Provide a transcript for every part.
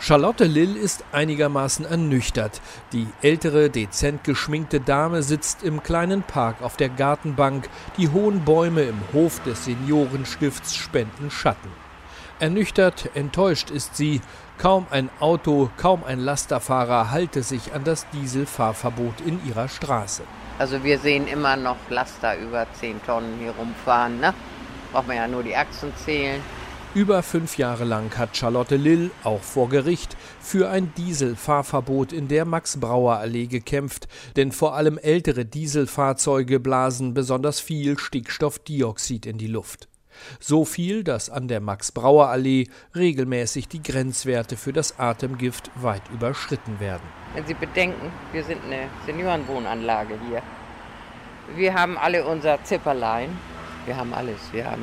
Charlotte Lill ist einigermaßen ernüchtert. Die ältere, dezent geschminkte Dame sitzt im kleinen Park auf der Gartenbank. Die hohen Bäume im Hof des Seniorenstifts spenden Schatten. Ernüchtert, enttäuscht ist sie. Kaum ein Auto, kaum ein Lasterfahrer halte sich an das Dieselfahrverbot in ihrer Straße. Also wir sehen immer noch Laster über 10 Tonnen hier rumfahren, ne? Braucht man ja nur die Achsen zählen. Über 5 Jahre lang hat Charlotte Lill, auch vor Gericht, für ein Dieselfahrverbot in der Max-Brauer-Allee gekämpft. Denn vor allem ältere Dieselfahrzeuge blasen besonders viel Stickstoffdioxid in die Luft. So viel, dass an der Max-Brauer-Allee regelmäßig die Grenzwerte für das Atemgift weit überschritten werden. Wenn Sie bedenken, wir sind eine Seniorenwohnanlage hier. Wir haben alle unser Zipperlein. Wir haben alles. Wir haben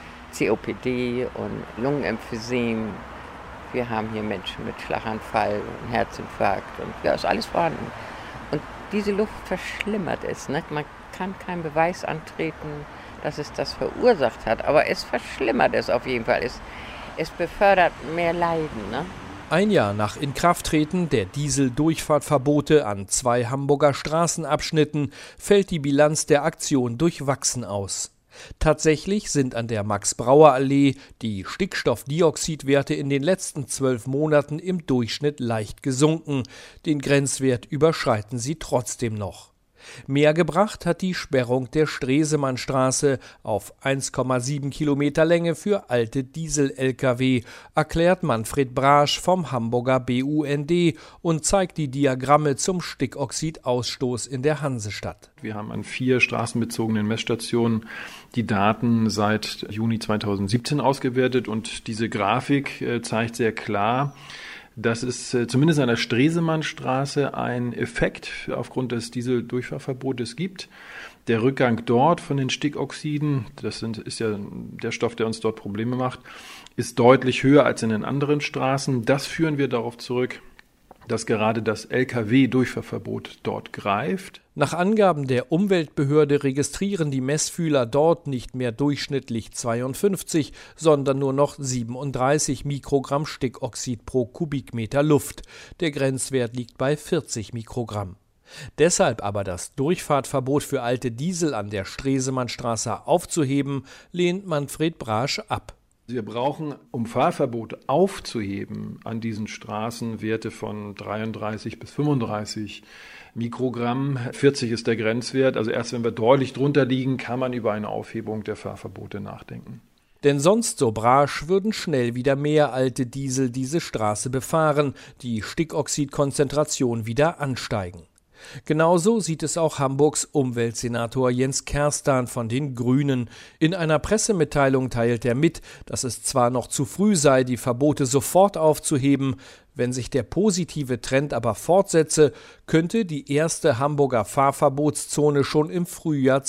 COPD und Lungenemphysem. Wir haben hier Menschen mit Schlaganfall und Herzinfarkt und da ist alles vorhanden. Und diese Luft verschlimmert es. Ne? Man kann keinen Beweis antreten, dass es das verursacht hat, aber es verschlimmert es auf jeden Fall. Es befördert mehr Leiden. Ne? Ein Jahr nach Inkrafttreten der Diesel-Durchfahrtverbote an 2 Hamburger Straßenabschnitten fällt die Bilanz der Aktion durchwachsen aus. Tatsächlich sind an der Max-Brauer-Allee die Stickstoffdioxidwerte in den letzten 12 Monaten im Durchschnitt leicht gesunken. Den Grenzwert überschreiten sie trotzdem noch. Mehr gebracht hat die Sperrung der Stresemannstraße auf 1,7 Kilometer Länge für alte Diesel-Lkw, erklärt Manfred Brasch vom Hamburger BUND und zeigt die Diagramme zum Stickoxidausstoß in der Hansestadt. Wir haben an 4 straßenbezogenen Messstationen die Daten seit Juni 2017 ausgewertet und diese Grafik zeigt sehr klar, dass es zumindest an der Stresemannstraße einen Effekt aufgrund des Dieseldurchfahrverbotes gibt. Der Rückgang dort von den Stickoxiden, ist ja der Stoff, der uns dort Probleme macht, ist deutlich höher als in den anderen Straßen. Das führen wir darauf zurück, dass gerade das Lkw-Durchfahrverbot dort greift. Nach Angaben der Umweltbehörde registrieren die Messfühler dort nicht mehr durchschnittlich 52, sondern nur noch 37 Mikrogramm Stickoxid pro Kubikmeter Luft. Der Grenzwert liegt bei 40 Mikrogramm. Deshalb aber das Durchfahrtverbot für alte Diesel an der Stresemannstraße aufzuheben, lehnt Manfred Brasch ab. Wir brauchen, um Fahrverbote aufzuheben, an diesen Straßen Werte von 33 bis 35 Mikrogramm. 40 ist der Grenzwert. Also erst wenn wir deutlich drunter liegen, kann man über eine Aufhebung der Fahrverbote nachdenken. Denn sonst, so Brasch, würden schnell wieder mehr alte Diesel diese Straße befahren, die Stickoxidkonzentration wieder ansteigen. Genauso sieht es auch Hamburgs Umweltsenator Jens Kerstan von den Grünen. In einer Pressemitteilung teilt er mit, dass es zwar noch zu früh sei, die Verbote sofort aufzuheben, wenn sich der positive Trend aber fortsetze, könnte die erste Hamburger Fahrverbotszone schon im Frühjahr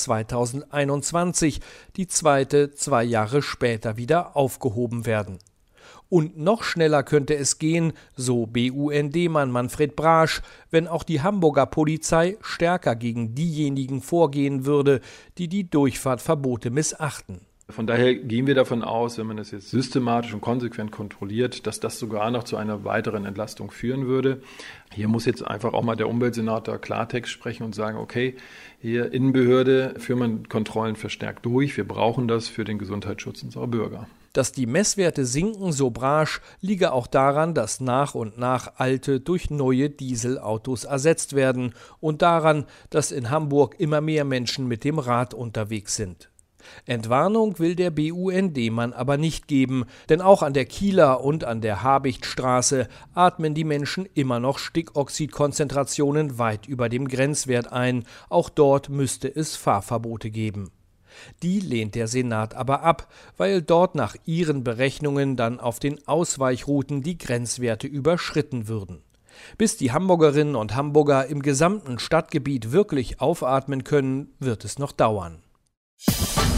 2021, die zweite 2 Jahre später wieder aufgehoben werden. Und noch schneller könnte es gehen, so BUND-Mann Manfred Brasch, wenn auch die Hamburger Polizei stärker gegen diejenigen vorgehen würde, die die Durchfahrtverbote missachten. Von daher gehen wir davon aus, wenn man das jetzt systematisch und konsequent kontrolliert, dass das sogar noch zu einer weiteren Entlastung führen würde. Hier muss jetzt einfach auch mal der Umweltsenator Klartext sprechen und sagen, okay, hier Innenbehörde, führen wir Kontrollen verstärkt durch. Wir brauchen das für den Gesundheitsschutz unserer Bürger. Dass die Messwerte sinken, so Brasch, liege auch daran, dass nach und nach alte durch neue Dieselautos ersetzt werden und daran, dass in Hamburg immer mehr Menschen mit dem Rad unterwegs sind. Entwarnung will der BUND-Mann aber nicht geben, denn auch an der Kieler und an der Habichtstraße atmen die Menschen immer noch Stickoxidkonzentrationen weit über dem Grenzwert ein. Auch dort müsste es Fahrverbote geben. Die lehnt der Senat aber ab, weil dort nach ihren Berechnungen dann auf den Ausweichrouten die Grenzwerte überschritten würden. Bis die Hamburgerinnen und Hamburger im gesamten Stadtgebiet wirklich aufatmen können, wird es noch dauern.